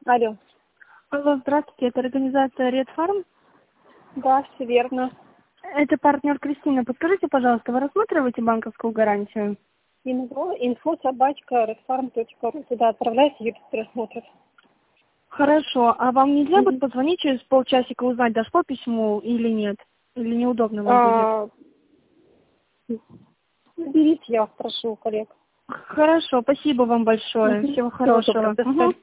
Алло. Алло, здравствуйте, это организация Red Farm. Да, все верно. Это партнер Кристина. Подскажите, пожалуйста, вы рассматриваете банковскую гарантию? Info@redfarm.ru. Туда отправляйте, Юрий просмотрит. Хорошо, а вам нельзя будет позвонить через полчасика, узнать, дошло письмо или нет? Или неудобно вам будет? Наберите, я вас прошу, коллег. Хорошо, спасибо вам большое. Всего хорошего. Доброго, до свидания.